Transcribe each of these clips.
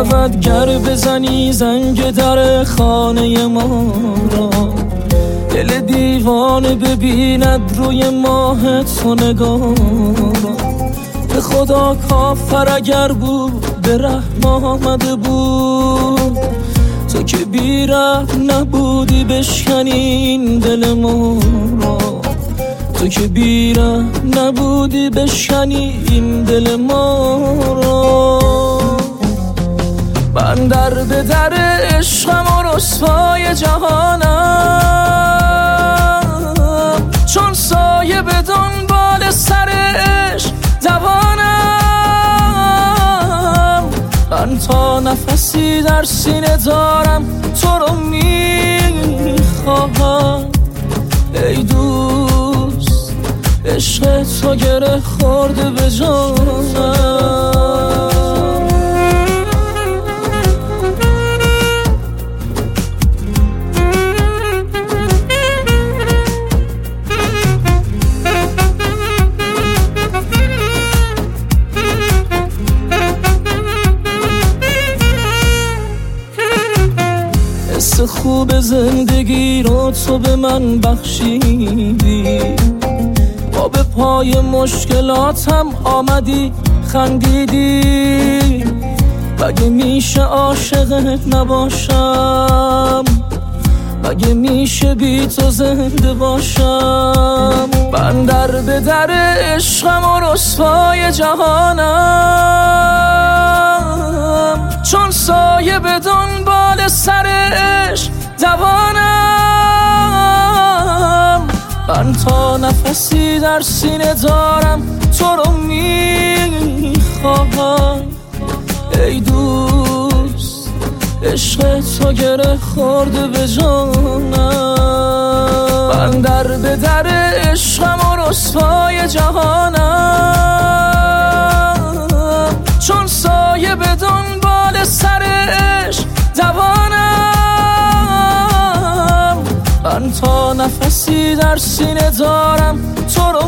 شود گر بزنی زنگ در خانه ما را. دل دیوانه ببیند روی ماه تو نگاه را. به خدا کافر اگر بود به رحم آمده بود. تو که بی رحم نبودی بشکنی این دل ما را. تو که بی رحم نبودی بشکنی این دل ما را. من در به در عشقم و رسوای جهانم. چون سایه به دنبال سر عشق دوانم. من تا نفسی در سینه دارم تو رو میخواهم. ای دوست عشق تو گره خورده به جانم. حس خوب زندگی رو تو به من بخشیدی. با به پای مشکلاتم آمدی خندیدی. مگه میشه عاشقت نباشم؟ مگه میشه بی تو زنده باشم؟ من در به در عشقم و رسوای جهانم. چون سایه به دنبال سر عشق دوانم. من تا نفسی در سینه دارم تو رو میخواهم. ای دوست عشق تو گره خورده به جانم. من در به در عشقم و رسوای جهانم. چون سایه به دنبال سر عشق دوانم. من تا نفسی در سینه دارم تو رو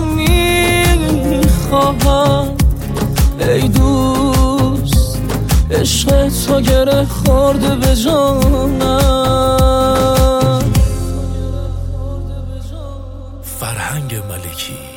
میخواهم. ای دوست عشق تو گره خورده به جانم. فرهنگ ملکی.